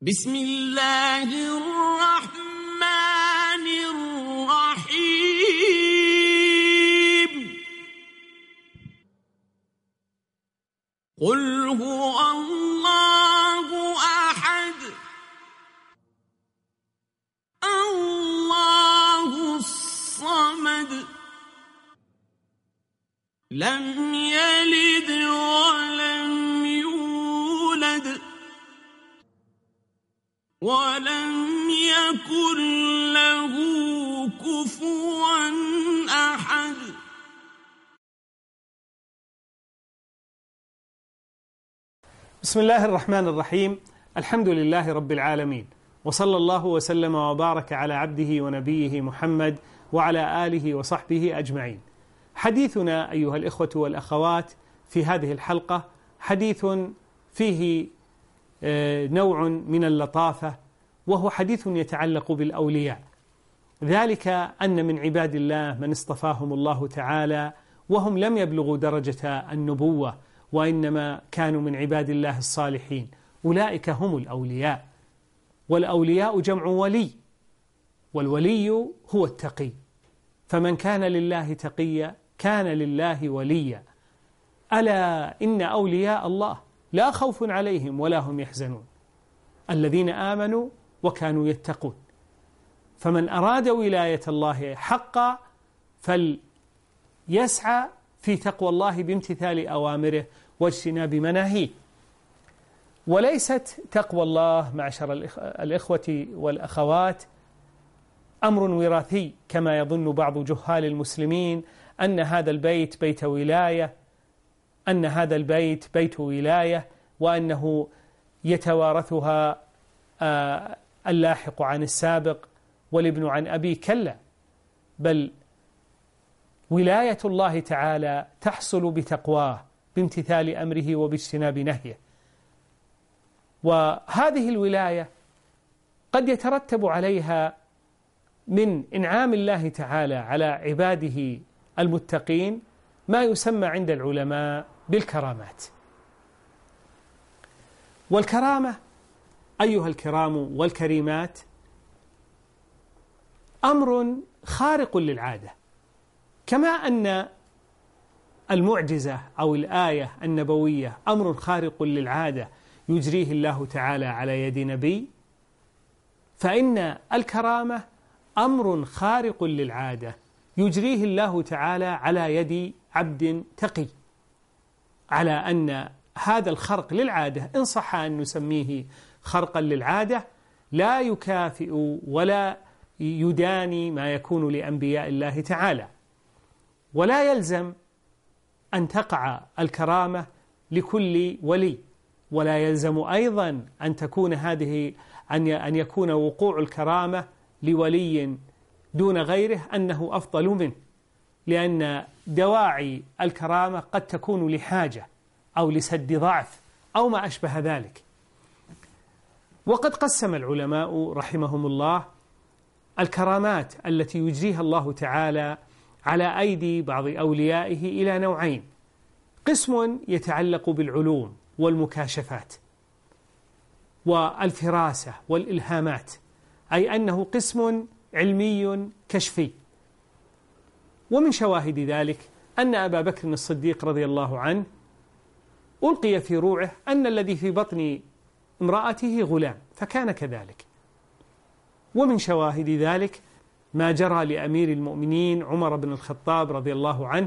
بسم الله الرحمن الرحيم قل هو الله أحد الله الصمد لم يلد ولم يولد ولم يكن له كفوا أحد. بسم الله الرحمن الرحيم. الحمد لله رب العالمين، وصلى الله وسلم وبارك على عبده ونبيه محمد وعلى آله وصحبه أجمعين. حديثنا أيها الإخوة والأخوات في هذه الحلقة حديث فيه نوع من اللطافة، وهو حديث يتعلق بالأولياء، ذلك أن من عباد الله من اصطفاهم الله تعالى وهم لم يبلغوا درجة النبوة، وإنما كانوا من عباد الله الصالحين، أولئك هم الأولياء. والأولياء جمع ولي، والولي هو التقي، فمن كان لله تقيا كان لله وليا. ألا إن أولياء الله لا خوف عليهم ولا هم يحزنون، الذين آمنوا وكانوا يتقون. فمن أراد ولاية الله حقا فليسعى في تقوى الله بامتثال أوامره واجتناب مناهيه. وليست تقوى الله معشر الإخوة والأخوات أمر وراثي كما يظن بعض جهال المسلمين، أن هذا البيت بيت ولاية، أن هذا البيت بيت ولاية، وأنه يتوارثها اللاحق عن السابق والابن عن أبي. كلا، بل ولاية الله تعالى تحصل بتقواه بامتثال أمره وباجتناب نهيه. وهذه الولاية قد يترتب عليها من إنعام الله تعالى على عباده المتقين ما يسمى عند العلماء بالكرامات. والكرامة أيها الكرام والكريمات أمر خارق للعادة، كما أن المعجزة أو الآية النبوية أمر خارق للعادة يجريه الله تعالى على يد نبي، فإن الكرامة أمر خارق للعادة يجريه الله تعالى على يد عبد تقي، على أن هذا الخرق للعادة إن صح أن نسميه خرقا للعادة لا يكافئ ولا يداني ما يكون لأنبياء الله تعالى، ولا يلزم أن تقع الكرامة لكل ولي، ولا يلزم أيضا أن تكون أن يكون وقوع الكرامة لولي دون غيره أنه أفضل منه، لأن دواعي الكرامة قد تكون لحاجة أو لسد ضعف أو ما أشبه ذلك. وقد قسم العلماء رحمهم الله الكرامات التي يجريها الله تعالى على أيدي بعض أوليائه إلى نوعين: قسم يتعلق بالعلوم والمكاشفات والفراسة والإلهامات، أي أنه قسم علمي كشفي. ومن شواهد ذلك أن أبا بكر الصديق رضي الله عنه ألقي في روعه أن الذي في بطن امرأته غلام، فكان كذلك. ومن شواهد ذلك ما جرى لأمير المؤمنين عمر بن الخطاب رضي الله عنه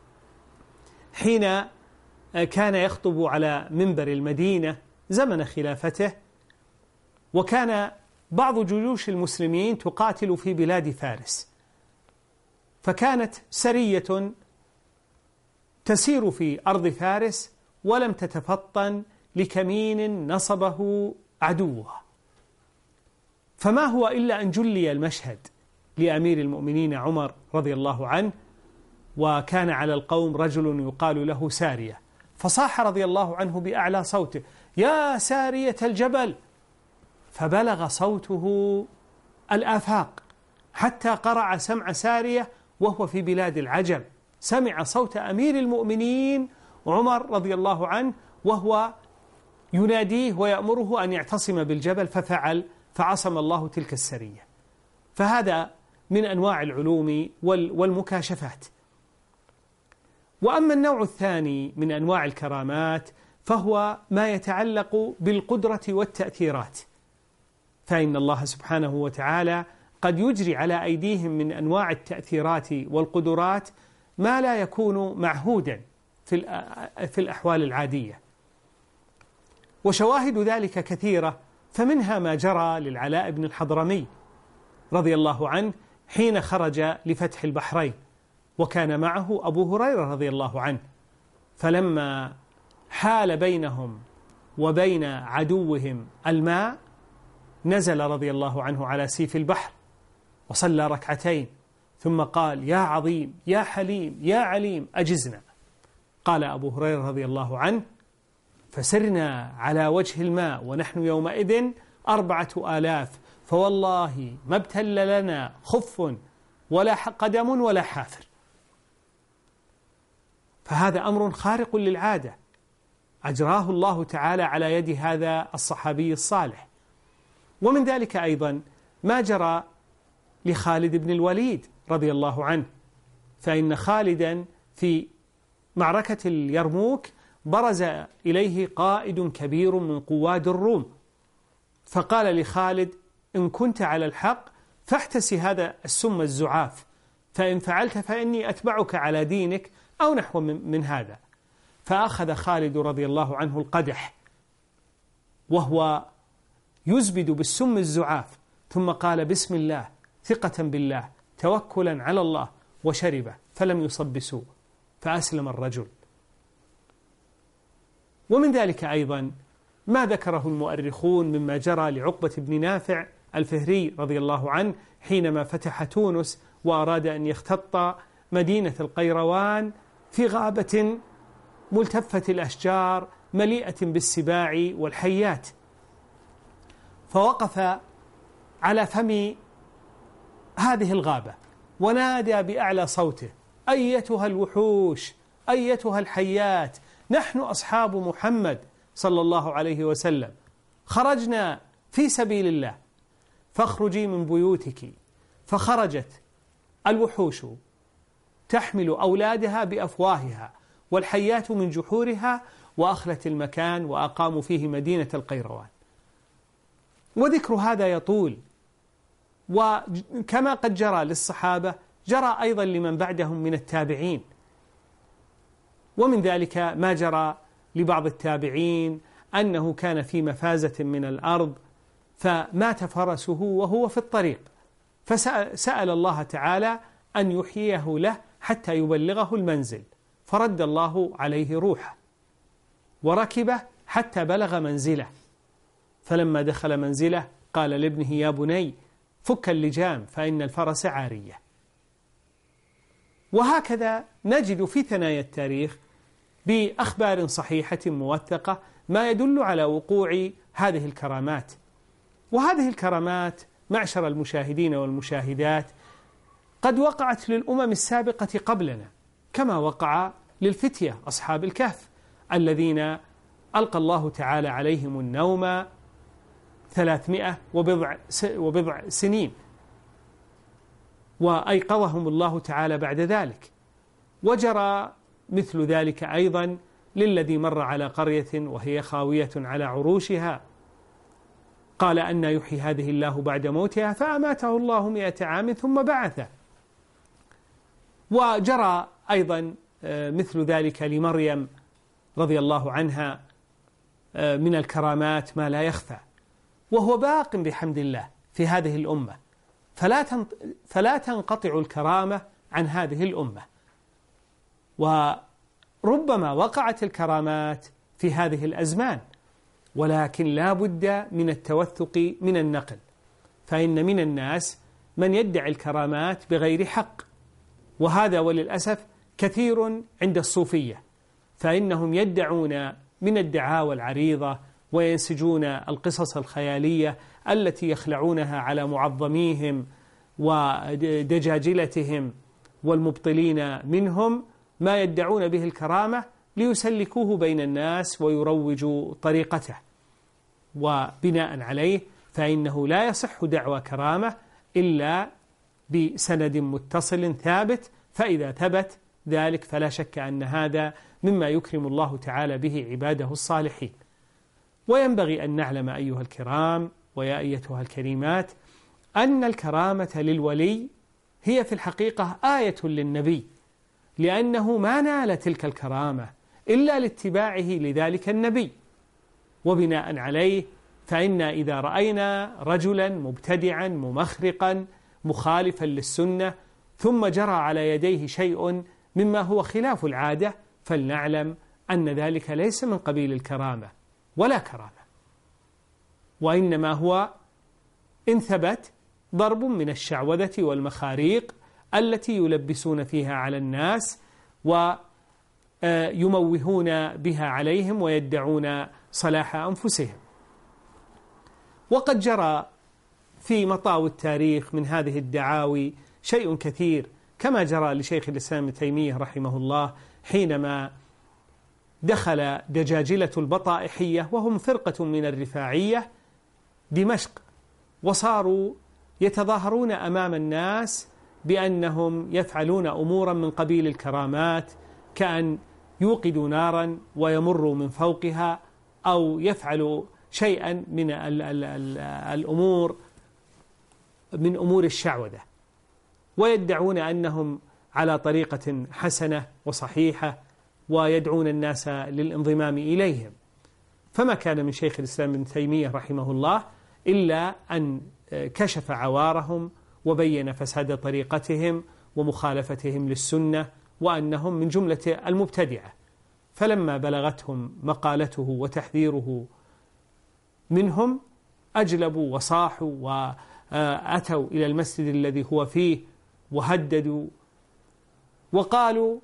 حين كان يخطب على منبر المدينة زمن خلافته، وكان بعض جيوش المسلمين تقاتل في بلاد فارس، فكانت سرية تسير في أرض فارس ولم تتفطن لكمين نصبه عدوها، فما هو إلا أن جلي المشهد لأمير المؤمنين عمر رضي الله عنه، وكان على القوم رجل يقال له سارية، فصاح رضي الله عنه بأعلى صوته: يا سارية الجبل، فبلغ صوته الآفاق حتى قرع سمع سارية وهو في بلاد العجم، سمع صوت أمير المؤمنين عمر رضي الله عنه وهو يناديه ويأمره أن يعتصم بالجبل ففعل، فعصم الله تلك السرية. فهذا من أنواع العلوم والمكاشفات. وأما النوع الثاني من أنواع الكرامات فهو ما يتعلق بالقدرة والتأثيرات، فإن الله سبحانه وتعالى قد يجري على أيديهم من أنواع التأثيرات والقدرات ما لا يكون معهودا في الأحوال العادية. وشواهد ذلك كثيرة، فمنها ما جرى للعلاء بن الحضرمي رضي الله عنه حين خرج لفتح البحرين، وكان معه أبو هريرة رضي الله عنه، فلما حال بينهم وبين عدوهم الماء نزل رضي الله عنه على سيف البحر وصلى ركعتين، ثم قال: يا عظيم يا حليم يا عليم أجزنا. قال أبو هريرة رضي الله عنه: فسرنا على وجه الماء ونحن يومئذ 4000، فوالله ما ابتل لنا خف ولا قدم ولا حافر. فهذا أمر خارق للعادة أجراه الله تعالى على يد هذا الصحابي الصالح. ومن ذلك أيضا ما جرى لخالد بن الوليد رضي الله عنه، فإن خالدا في معركة اليرموك برز إليه قائد كبير من قواد الروم، فقال لخالد: إن كنت على الحق فاحتسي هذا السم الزعاف، فإن فعلت فإني أتبعك على دينك، أو نحو من هذا. فأخذ خالد رضي الله عنه القدح وهو يزبد بالسم الزعاف، ثم قال: بسم الله ثقة بالله توكلا على الله، وشربه فلم يصب بسوء، فأسلم الرجل. ومن ذلك أيضا ما ذكره المؤرخون مما جرى لعقبة بن نافع الفهري رضي الله عنه حينما فتح تونس وأراد أن يختط مدينة القيروان في غابة ملتفة الأشجار مليئة بالسباع والحيات، فوقف على فم هذه الغابة ونادى بأعلى صوته: أيتها الوحوش أيتها الحيات، نحن أصحاب محمد صلى الله عليه وسلم، خرجنا في سبيل الله، فاخرجي من بيوتك. فخرجت الوحوش تحمل أولادها بأفواهها والحيات من جحورها، وأخلت المكان وأقاموا فيه مدينة القيروان. وذكر هذا يطول، وكما قد جرى للصحابة جرى أيضا لمن بعدهم من التابعين. ومن ذلك ما جرى لبعض التابعين أنه كان في مفازة من الأرض فمات فرسه وهو في الطريق، فسأل الله تعالى أن يحييه له حتى يبلغه المنزل، فرد الله عليه روحه وركبه حتى بلغ منزله، فلما دخل منزله قال لابنه: يا بني فك اللجام فإن الفرس عارية. وهكذا نجد في ثنايا التاريخ بأخبار صحيحة موثقة ما يدل على وقوع هذه الكرامات. وهذه الكرامات معشر المشاهدين والمشاهدات قد وقعت للأمم السابقة قبلنا، كما وقع للفتية أصحاب الكهف الذين ألقى الله تعالى عليهم النوم 300 وبضع سنين، وأيقظهم الله تعالى بعد ذلك. وجرى مثل ذلك أيضا للذي مر على قرية وهي خاوية على عروشها، قال: أن يحيي هذه الله بعد موتها، فأماته الله 100 عام ثم بعثه. وجرى أيضا مثل ذلك لمريم رضي الله عنها من الكرامات ما لا يخفى، وهو باق بحمد الله في هذه الأمة، فلا تنقطع الكرامة عن هذه الأمة. وربما وقعت الكرامات في هذه الأزمان، ولكن لا بد من التوثق من النقل، فإن من الناس من يدعي الكرامات بغير حق، وهذا وللأسف كثير عند الصوفية، فإنهم يدعون من الدعاوى العريضة وينسجون القصص الخيالية التي يخلعونها على معظميهم ودجاجلتهم والمبطلين منهم ما يدعون به الكرامة ليسلكوه بين الناس ويروجوا طريقته، وبناء عليه فإنه لا يصح دعوى كرامة إلا بسند متصل ثابت، فإذا ثبت ذلك فلا شك أن هذا مما يكرم الله تعالى به عباده الصالحين. وينبغي أن نعلم أيها الكرام ويا أيتها الكريمات أن الكرامة للولي هي في الحقيقة آية للنبي، لأنه ما نال تلك الكرامة إلا لاتباعه لذلك النبي. وبناء عليه فإن إذا رأينا رجلا مبتدعا ممخرقا مخالفا للسنة ثم جرى على يديه شيء مما هو خلاف العادة، فلنعلم أن ذلك ليس من قبيل الكرامة ولا كرامة، وإنما هو إن ثبت ضرب من الشعوذة والمخاريق التي يلبسون فيها على الناس ويموهون بها عليهم ويدعون صلاح أنفسهم. وقد جرى في مطاوي التاريخ من هذه الدعاوي شيء كثير، كما جرى لشيخ الإسلام ابن تيمية رحمه الله حينما دخل دجاجلة البطائحية وهم فرقة من الرفاعية دمشق، وصاروا يتظاهرون أمام الناس بأنهم يفعلون أمورا من قبيل الكرامات، كأن يوقدوا نارا ويمروا من فوقها، أو يفعلوا شيئا من الأمور من أمور الشعوذة، ويدعون أنهم على طريقة حسنة وصحيحة ويدعون الناس للانضمام إليهم. فما كان من شيخ الإسلام ابن تيمية رحمه الله إلا أن كشف عوارهم وبين فساد طريقتهم ومخالفتهم للسنة وأنهم من جملة المبتدعة. فلما بلغتهم مقالته وتحذيره منهم أجلبوا وصاحوا وأتوا إلى المسجد الذي هو فيه وهددوا وقالوا: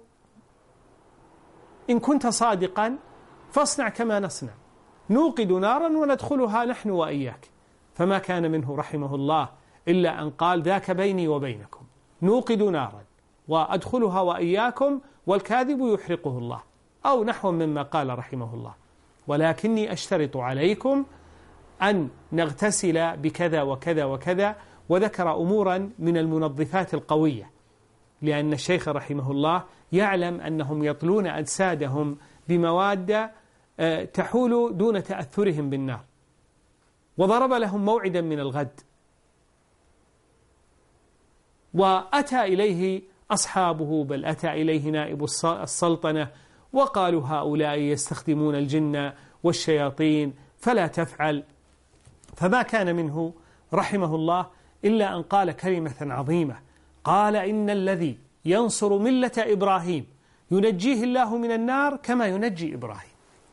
إن كنت صادقا فاصنع كما نصنع، نوقد نارا وندخلها نحن وإياك. فما كان منه رحمه الله إلا أن قال: ذاك بيني وبينكم، نوقد نارا وأدخلها وإياكم والكاذب يحرقه الله، أو نحو مما قال رحمه الله، ولكني أشترط عليكم أن نغتسل بكذا وكذا وكذا، وذكر أمورا من المنظفات القوية، لأن الشيخ رحمه الله يعلم أنهم يطلون أجسادهم بمواد تحول دون تأثرهم بالنار، وضرب لهم موعدا من الغد، وأتى إليه أصحابه، بل أتى إليه نائب السلطنة وقالوا: هؤلاء يستخدمون الجن والشياطين فلا تفعل. فما كان منه رحمه الله إلا أن قال كلمة عظيمة، قال: إن الذي ينصر ملة إبراهيم ينجيه الله من النار كما ينجي إبراهيم.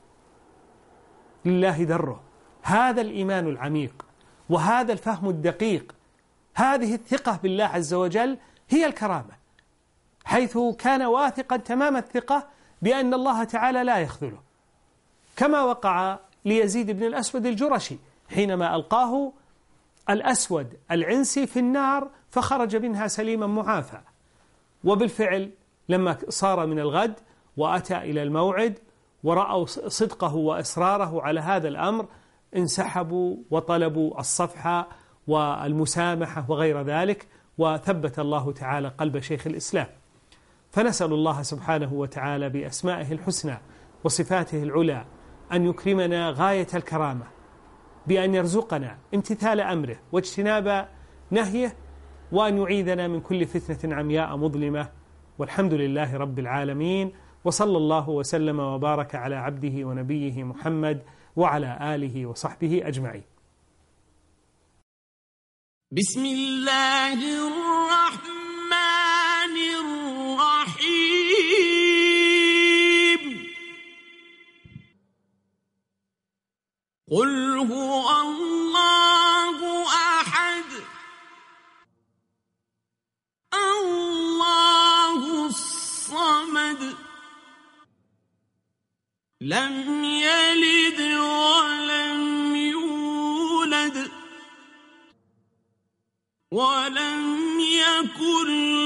لله دره. هذا الإيمان العميق وهذا الفهم الدقيق، هذه الثقة بالله عز وجل هي الكرامة، حيث كان واثقا تمام الثقة بأن الله تعالى لا يخذله، كما وقع ليزيد بن الأسود الجرشي حينما ألقاه الأسود العنسي في النار فخرج منها سليما معافى. وبالفعل لما صار من الغد وأتى إلى الموعد ورأوا صدقه وإصراره على هذا الأمر انسحبوا وطلبوا الصفحة والمسامحة وغير ذلك، وثبت الله تعالى قلب شيخ الإسلام. فنسأل الله سبحانه وتعالى بأسمائه الحسنى وصفاته العلى أن يكرمنا غاية الكرامة، بأن يرزقنا امتثال أمره واجتناب نهيه، وأن يعيذنا من كل فتنة عمياء مظلمة. والحمد لله رب العالمين، وصلى الله وسلم وبارك على عبده ونبيه محمد وعلى آله وصحبه أجمعين. بسم الله الرحمن الرحيم. قل هو الله أحد الله الصمد لم يلد ولم يولد ولم يكن